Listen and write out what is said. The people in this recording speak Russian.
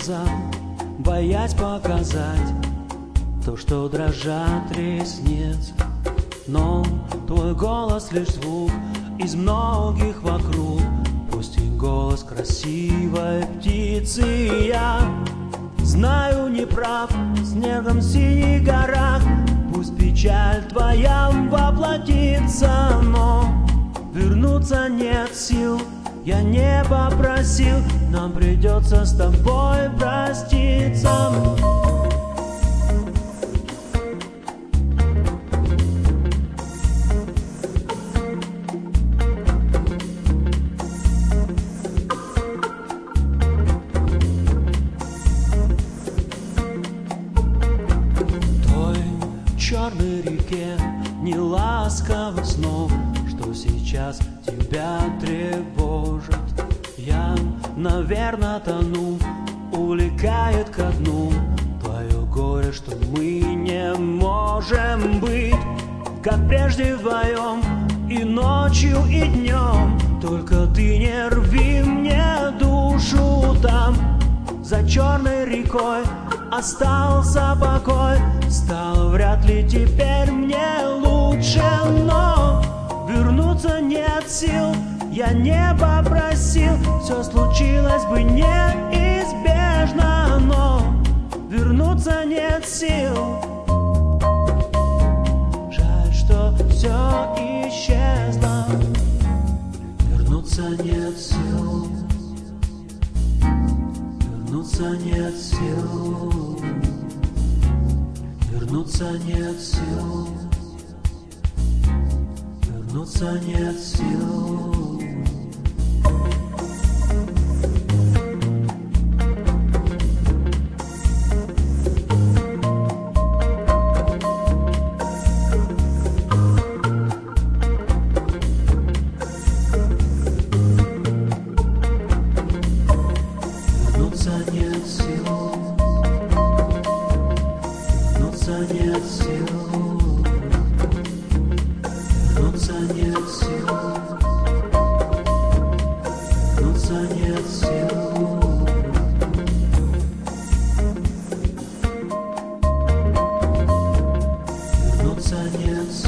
глаза, боясь показать то, что дрожат ресниц. Но твой голос лишь звук из многих вокруг, пусть и голос красивой птицы. Я знаю, не прав, снегом в синих горах, пусть печаль твоя воплотится, но вернуться нет сил. Я не попросил, нам придется с тобой проститься. Черной реке неласковых снов, что сейчас тебя тревожит. Я, наверное, тону, увлекает ко дну твое горе, что мы не можем быть как прежде вдвоем, и ночью, и днем. Только ты не рви мне душу там. За черной рекой остался покой, стало вряд ли теперь мне лучше, но вернуться нет сил. Я не попросил, все случилось бы неизбежно, но вернуться нет сил. Жаль, что все исчезло. Вернуться нет сил. Вернуться нет сил. Вернуться нет сил. Вернуться нет сил. Вернуться нет сил. Вернуться нет сил. Вернуться нет сил. Вернуться нет сил. Вернуться нет сил.